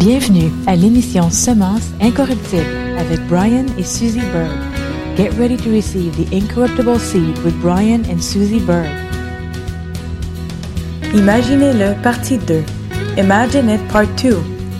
Bienvenue à l'émission Semences incorruptibles avec Brian et Susie Bird. Get ready to receive the incorruptible seed with Brian and Susie Bird. Imaginez-le, partie 2. Imagine it, part 2.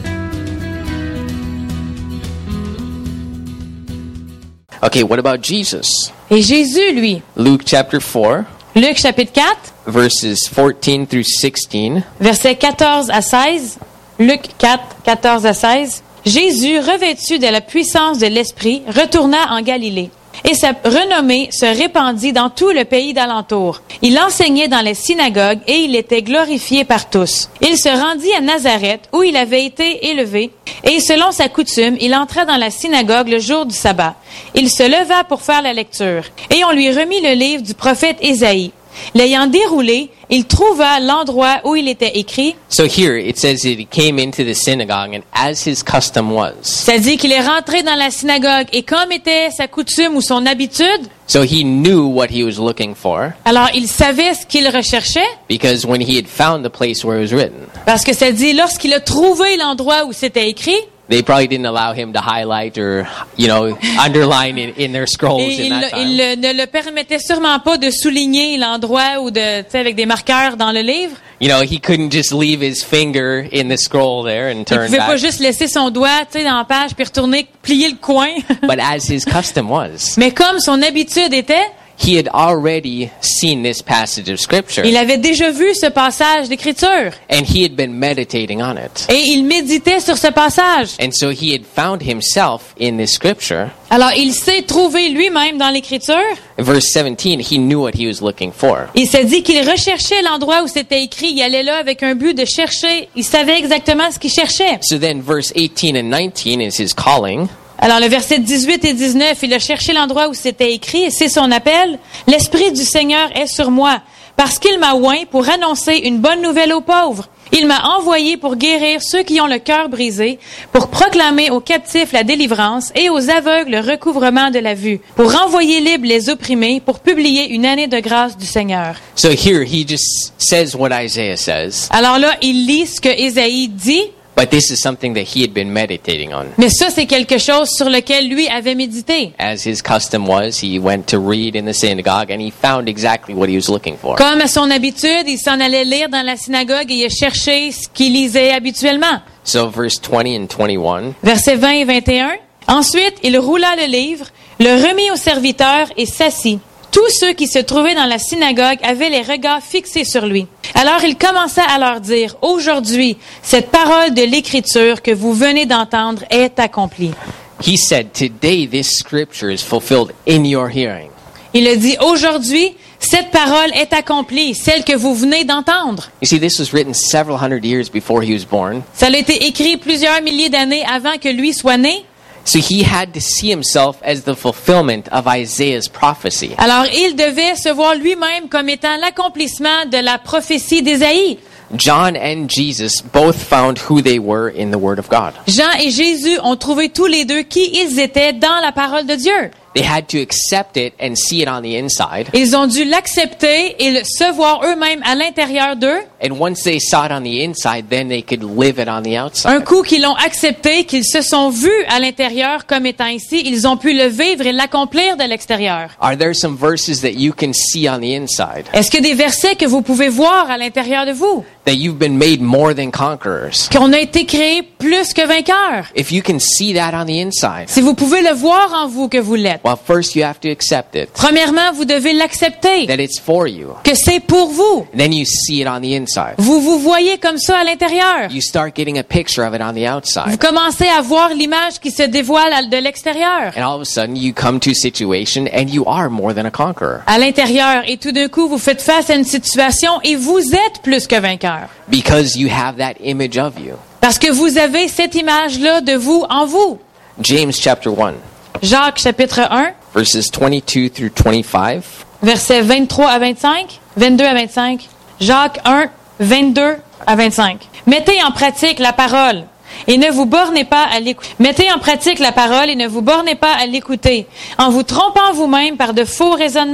Okay, what about Jesus? Et Jésus, lui, Luke chapter 4, Luc chapitre 4, verses 14 through 16. versets 14 à 16, Luc 4, 14 à 16, Jésus, revêtu de la puissance de l'Esprit, retourna en Galilée. Et sa renommée se répandit dans tout le pays d'alentour. Il enseignait dans les synagogues et il était glorifié par tous. Il se rendit à Nazareth où il avait été élevé et selon sa coutume, il entra dans la synagogue le jour du sabbat. Il se leva pour faire la lecture et on lui remit le livre du prophète Ésaïe. L'ayant déroulé, il trouva l'endroit où il était écrit. So here it says that he came into the synagogue and as his custom was. Ça dit qu'il est rentré dans la synagogue et comme était sa coutume ou son habitude, So he knew what he was looking for alors il savait ce qu'il recherchait because when he had found the place where it was written, parce que ça dit lorsqu'il a trouvé l'endroit où c'était écrit, they probably didn't allow him to highlight or, underline in their scrolls et in that time. il ne le permettait sûrement pas de souligner l'endroit ou avec des marqueurs dans le livre. He couldn't just leave his finger in the scroll there and Il turn pouvait pas back. juste laisser son doigt dans la page puis retourner plier le coin. But as his custom was, Mais comme son habitude était, he had already seen this passage of scripture il avait déjà vu ce passage d'écriture and he had been meditating on it. et il méditait sur ce passage. And so he had found himself in this scripture. Alors il s'est trouvé lui-même dans l'écriture. In verse 17, he knew what he was looking for. Il s'est dit qu'il recherchait l'endroit où c'était écrit. Il allait là avec un but de chercher. Il savait exactement ce qu'il cherchait. So then verse 18 and 19 is his calling. Alors le verset 18 et 19, il a cherché l'endroit où c'était écrit et c'est son appel. L'Esprit du Seigneur est sur moi parce qu'il m'a oint pour annoncer une bonne nouvelle aux pauvres. Il m'a envoyé pour guérir ceux qui ont le cœur brisé, pour proclamer aux captifs la délivrance et aux aveugles le recouvrement de la vue, pour renvoyer libres les opprimés, pour publier une année de grâce du Seigneur. So here he just says what Isaiah says, Alors là, il lit ce que Ésaïe dit, but this is something that he had been meditating on. mais ça, c'est quelque chose sur lequel lui avait médité. As his custom was, he went to read in the synagogue and he found exactly what he was looking for. Comme à son habitude, il s'en allait lire dans la synagogue et il a cherché ce qu'il lisait habituellement. So verse 20 and 21, Versets 20 et 21. Ensuite, il roula le livre, le remit au serviteur et s'assit. Tous ceux qui se trouvaient dans la synagogue avaient les regards fixés sur lui. Alors il commença à leur dire, « Aujourd'hui, cette parole de l'Écriture que vous venez d'entendre est accomplie. » he said, "Today this scripture is fulfilled in your hearing." Il a dit, « Aujourd'hui, cette parole est accomplie, celle que vous venez d'entendre. » You see, this was written several hundred years before he was born. Ça a été écrit plusieurs milliers d'années avant que lui soit né. So he had to see himself as the fulfillment of Isaiah's prophecy. Alors, il devait se voir lui-même comme étant l'accomplissement de la prophétie d'Ésaïe. John and Jesus both found who they were in the Word of God. Jean et Jésus ont trouvé tous les deux qui ils étaient dans la parole de Dieu. They had to accept it and see it on the inside. Ils ont dû l'accepter et se voir eux-mêmes à l'intérieur d'eux. And once they saw it on the inside, then they could live it on the Un outside. coup qu'ils l'ont accepté, qu'ils se sont vus à l'intérieur comme étant ici, ils ont pu le vivre et l'accomplir de l'extérieur. Are there some verses that you can see on the inside? Est-ce qu'il y a des versets que vous pouvez voir à l'intérieur de vous? That you've been made more than conquerors? Qu'on a été créé plus que vainqueurs? If you can see that on the inside, Si vous pouvez le voir en vous que vous l'êtes. well, first you have to accept it, Premièrement, vous devez l'accepter, that it's for you. que c'est pour vous. Then you see it on the inside. Vous vous voyez comme ça à l'intérieur. You start getting a picture of it on the Vous outside. commencez à voir l'image qui se dévoile de l'extérieur. And all of a sudden you come to a situation and you are more than a conqueror. À l'intérieur, et tout d'un coup, vous faites face à une situation et vous êtes plus que vainqueur. Because you have that image of you. Parce que vous avez cette image-là de vous en vous. James chapter 1, Jacques chapitre 1, verses 22 through 25. versets 23 à 25, 22 à 25. Jacques 1, 22 à 25. Mettez en pratique la parole et ne vous bornez pas à l'écouter. Mettez en pratique la parole et ne vous bornez pas à l'écouter, en vous trompant vous-même par de faux raisonnements.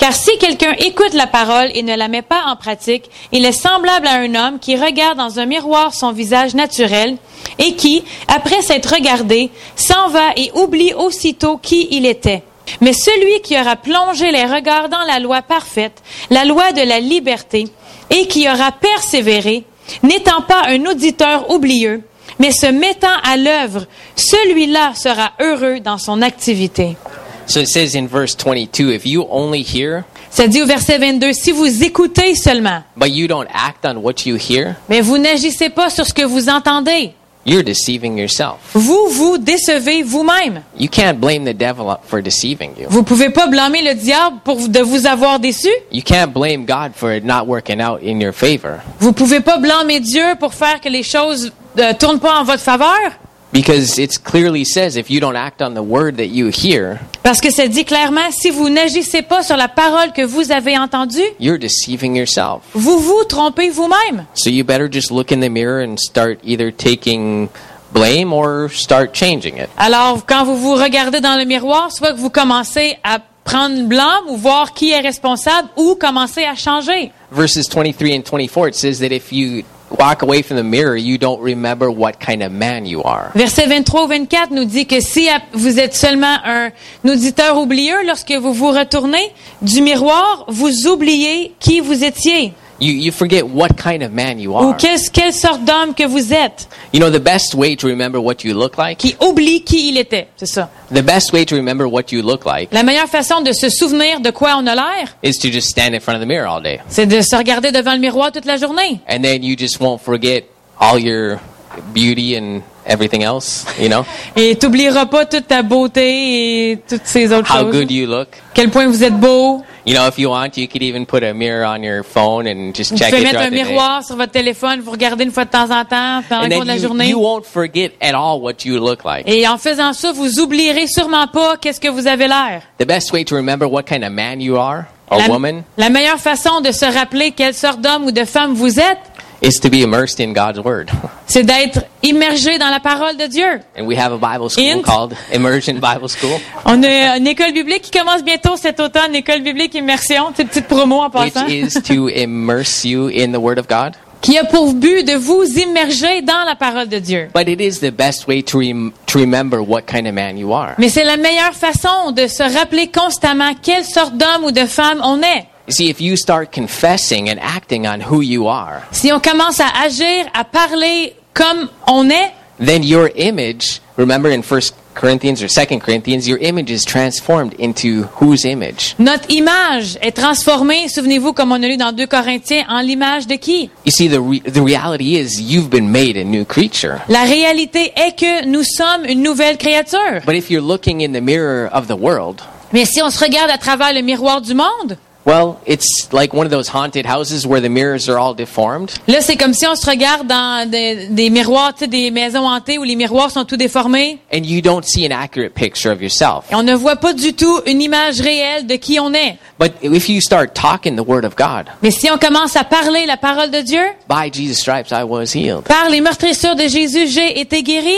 Car si quelqu'un écoute la parole et ne la met pas en pratique, il est semblable à un homme qui regarde dans un miroir son visage naturel et qui, après s'être regardé, s'en va et oublie aussitôt qui il était. Mais celui qui aura plongé les regards dans la loi parfaite, la loi de la liberté, et qui aura persévéré, n'étant pas un auditeur oublieux, mais se mettant à l'œuvre, celui-là sera heureux dans son activité. So it says in verse 22, if you only hear, Ça dit au verset 22, si vous écoutez seulement, but you don't act on what you hear, mais vous n'agissez pas sur ce que vous entendez, you're deceiving yourself. vous vous décevez vous-même. You can't blame the devil for deceiving you. Vous pouvez pas blâmer le diable de vous avoir déçu. You can't blame God for it not working out in your favor. Vous pouvez pas blâmer Dieu pour faire que les choses tournent pas en votre faveur. Because it clearly says if you don't act on the word that you hear, Parce que ça dit clairement, si vous n'agissez pas sur la parole que vous avez entendue, you're deceiving yourself. vous vous trompez vous-même. So you better just look in the mirror and start either taking blame or start changing it. Alors, quand vous vous regardez dans le miroir, soit que vous commencez à prendre le blâme ou voir qui est responsable ou commencer à changer. Verses 23 and 24, it says that if you walk away from the mirror, you don't remember what kind of man you are. Verset 23 ou 24 nous dit que si vous êtes seulement un auditeur oublieux, lorsque vous vous retournez du miroir, vous oubliez qui vous étiez. You forget what kind of man you Ou are. quelle sorte d'homme que vous êtes, You know, the best way to remember what you look like, qui oublie qui il était. C'est ça. the best way to remember what you look like La meilleure façon de se souvenir de quoi on a l'air, is to just stand in front of the mirror all day. c'est de se regarder devant le miroir toute la journée. And then you just won't forget all your beauty and everything else, you know? Et t'oublieras pas toute ta beauté et toutes ces autres How choses. good you look. Quel point vous êtes beau. You know, if you want, you could even put a mirror on your phone and just Vous check pouvez it mettre un throughout the day. miroir sur votre téléphone, vous regardez une fois de temps en temps, pendant And le cours de la then journée. you won't forget at all what you look like. Et en faisant ça, vous oublierez sûrement pas qu'est-ce que vous avez l'air. The best way to remember what kind of man you are, or woman, La meilleure façon de se rappeler quelle sorte d'homme ou de femme vous êtes, is to be immersed in God's Word. c'est d'être immergé dans la parole de Dieu. And we have a Bible school And- called Immersion Bible School, On a une école biblique qui commence bientôt cet automne, école biblique immersion, c'est une petite promo en which passant, is to immerse you in the Word of God. qui a pour but de vous immerger dans la parole de Dieu. But it is the best way to remember what kind of man you are. Mais c'est la meilleure façon de se rappeler constamment quelle sorte d'homme ou de femme on est. You see, if you start confessing and acting on who you are, Si on commence à agir, à parler comme on est, then your image, remember in 1 Corinthians or 2 Corinthians, your image is transformed into whose image? notre image est transformée, souvenez-vous, comme on a lu dans 2 Corinthiens, en l'image de qui? You see, the reality is you've been made a new creature. La réalité est que nous sommes une nouvelle créature. But if you're looking in the mirror of the world, Mais si on se regarde à travers le miroir du monde, well, it's like one of those haunted houses where the mirrors are all deformed. là, c'est comme si on se regarde dans des miroirs, tu sais, des maisons hantées où les miroirs sont tout déformés. And you don't see an accurate picture of yourself. Et on ne voit pas du tout une image réelle de qui on est. But if you start talking the Word of God, Mais si on commence à parler la parole de Dieu, by Jesus' stripes I was healed. par les meurtrissures de Jésus, j'ai été guéri.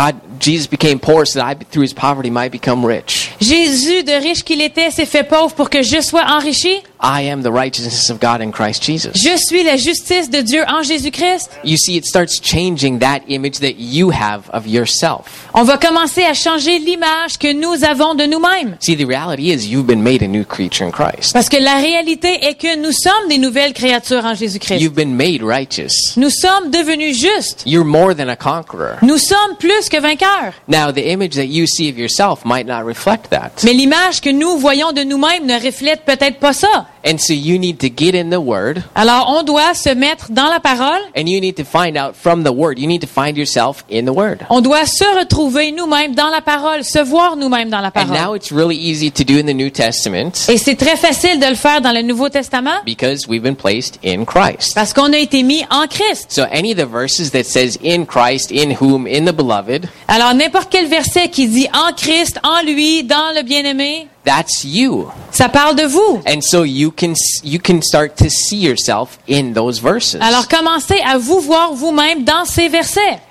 Jesus became poor so that I, through his poverty, might become rich. Jésus, de riche qu'il était, s'est fait pauvre pour que je sois enrichi. I am the righteousness of God in Christ Jesus. Je suis la justice de Dieu en Jésus-Christ. You see, it starts changing that image that you have of yourself. On va commencer à changer l'image que nous avons de nous-mêmes. See, the reality is you've been made a new creature in Christ. Parce que la réalité est que nous sommes des nouvelles créatures en Jésus-Christ. You've been made righteous. Nous sommes devenus justes. You're more than a conqueror. Nous sommes plus que vainqueurs. Now, the image that you see of yourself might not reflect that. Mais l'image que nous voyons de nous-mêmes ne reflète peut-être pas ça. And so you need to get in the Word, Alors, on doit se mettre dans la parole. and you need to find out from the Word. You need to find yourself in the Word. On doit se retrouver nous-mêmes dans la parole, se voir nous-mêmes dans la And now parole. it's really easy to do in the New Testament Et c'est très facile de le faire dans le Nouveau Testament because we've been placed in Christ. parce qu'on a été mis en Christ. So any of the verses that says in Christ, in whom, in the beloved, Alors, n'importe quel verset qui dit en Christ, en lui, dans le bien-aimé, that's you. ça parle de vous. And so you can start to see yourself in those verses. Alors, commencez à vous voir vous-même dans ces versets.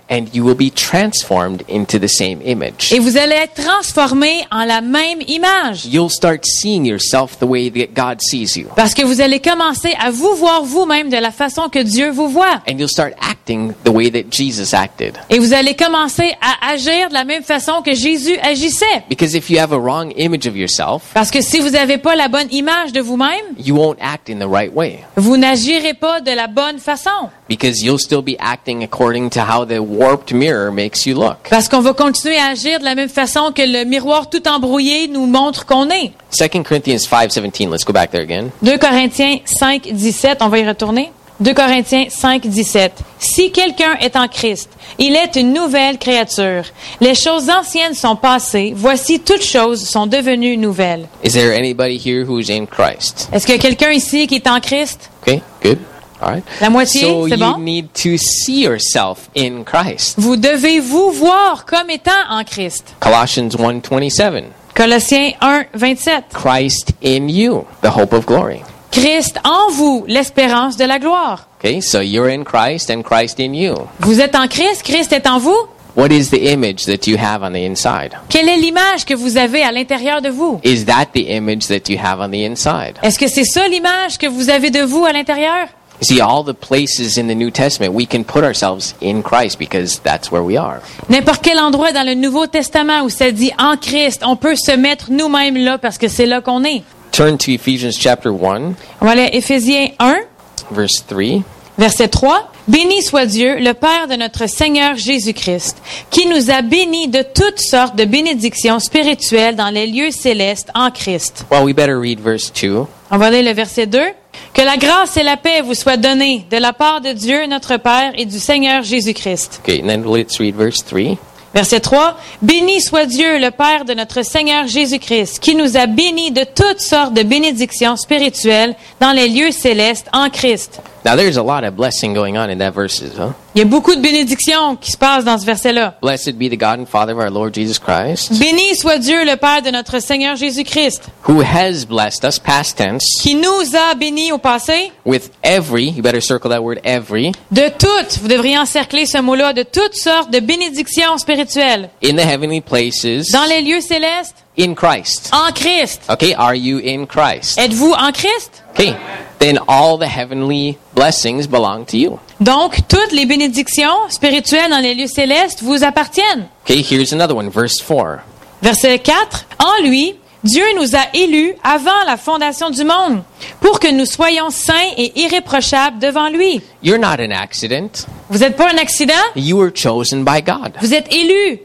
and you will be transformed into the same image. Et vous allez être transformés en la même image. You'll start seeing yourself the way that God sees you. Parce que vous allez commencer à vous voir vous-même de la façon que Dieu vous voit. And you'll start acting the way that Jesus acted. Et vous allez commencer à agir de la même façon que Jésus agissait. Because if you have a wrong image of yourself, Parce que si vous n'avez pas la bonne image de vous-même, you won't act in the right way. vous n'agirez pas de la bonne façon. Because you'll still be acting according to how the warped mirror makes you look. Parce qu'on va continuer à agir de la même façon que le miroir tout embrouillé nous montre qu'on est. 2 Corinthians 5:17. Let's go back there again. 2 Corinthiens 5, 17, on va y retourner. 2 Corinthiens 5, 17. Si quelqu'un est en Christ, il est une nouvelle créature. Les choses anciennes sont passées. Voici, toutes choses sont devenues nouvelles. Is there anybody here who's in Christ? Est-ce qu'il y a quelqu'un ici qui est en Christ? Okay, good. All right. La moitié, So c'est you bon? need to see yourself in Christ. Vous devez vous voir comme étant en Christ. Colossians 1:27. Colossiens 1, 27. Christ in you, the hope of glory. Christ en vous, l'espérance de la gloire. Okay, so you're in Christ and Christ in you. Vous êtes en Christ, Christ est en vous. What is the image that you have on the inside? Quelle est l'image que vous avez à l'intérieur de vous? Is that the image that you have on the inside? Est-ce que c'est ça l'image que vous avez de vous à l'intérieur? You see, all the places in the New Testament, we can put ourselves in Christ because that's where we are. N'importe quel endroit dans le Nouveau Testament où ça dit en Christ, on peut se mettre nous-mêmes là parce que c'est là qu'on est. Turn to Ephesians chapter 1, On va aller à Éphésiens 1, verse 3. verset 3. Béni soit Dieu, le Père de notre Seigneur Jésus-Christ, qui nous a bénis de toutes sortes de bénédictions spirituelles dans les lieux célestes en Christ. Well, we better read verse 2. On va aller le verset 2. Que la grâce et la paix vous soient données de la part de Dieu notre Père et du Seigneur Jésus-Christ. Okay, and then let's read verse 3. Verset 3. Béni soit Dieu, le Père de notre Seigneur Jésus-Christ, qui nous a bénis de toutes sortes de bénédictions spirituelles dans les lieux célestes en Christ. Now, there's a lot of blessing going on in that verses, huh? Il y a beaucoup de bénédictions qui se passent dans ce verset-là. Blessed be the God and Father of our Lord Jesus Christ, Béni soit Dieu, le Père de notre Seigneur Jésus-Christ, who has blessed us, past tense, qui nous a bénis au passé with every, you better circle that word, every, de toutes, vous devriez encercler ce mot-là, de toutes sortes de bénédictions spirituelles in the heavenly places, dans les lieux célestes in Christ. en Christ. Okay, are you in Christ? Êtes-vous en Christ? Okay, then all the heavenly blessings belong to you. Donc, toutes les bénédictions spirituelles dans les lieux célestes vous appartiennent. Okay, here's another one, verse 4. Verset 4. En lui, Dieu nous a élus avant la fondation du monde pour que nous soyons saints et irréprochables devant lui. You're not an accident. Vous n'êtes pas un accident? You were chosen by God. Vous êtes élus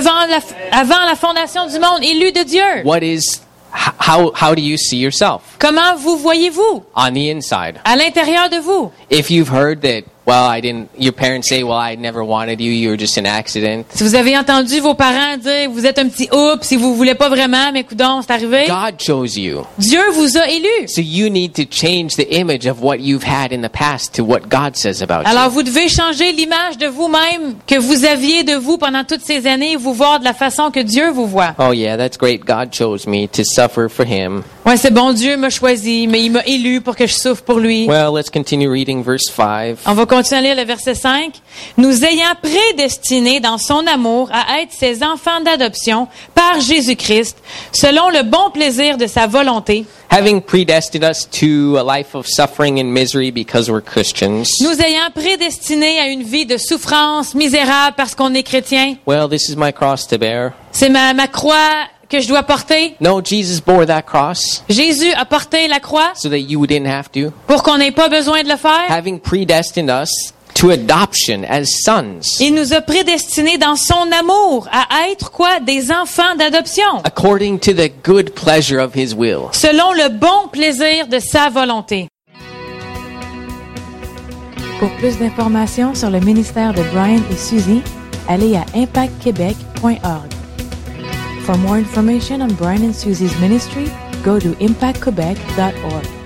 avant la fondation du monde, élus de Dieu. What is, how do you see yourself? Comment vous voyez-vous On the inside. à l'intérieur de vous? If you've heard that, well, your parents say, well, I never wanted you, you were just an accident. Si vous avez entendu vos parents dire, vous êtes un petit oups, si vous voulez pas vraiment, mais coudonc, c'est arrivé. God chose you. Dieu vous a élus. So you need to change the image of what you've had in the past to what God says about Alors you. vous devez changer l'image de vous-même que vous aviez de vous pendant toutes ces années et vous voir de la façon que Dieu vous voit. Oh yeah, that's great. God chose me to suffer for Him. Ouais, c'est bon, Dieu m'a choisi, mais il m'a élu pour que je souffre pour lui. Well, let's continue reading verse 5. On va continuer à lire le verset 5. Nous ayant prédestinés dans son amour à être ses enfants d'adoption par Jésus-Christ, selon le bon plaisir de sa volonté, Having predestined us to a life of suffering and misery because we're Christians. nous ayant prédestinés à une vie de souffrance misérable parce qu'on est chrétien. Well, this is my cross to bear. C'est ma croix que je dois porter. No, Jesus bore that cross Jésus a porté la croix so that you didn't have to. pour qu'on n'ait pas besoin de le faire. Having predestined us to adoption as sons, Il nous a prédestinés dans son amour à être quoi? Des enfants d'adoption, according to the good pleasure of His will. selon le bon plaisir de sa volonté. Pour plus d'informations sur le ministère de Brian et Suzy, allez à impactquebec.org. For more information on Brian and Suzy's ministry, go to impactquebec.org.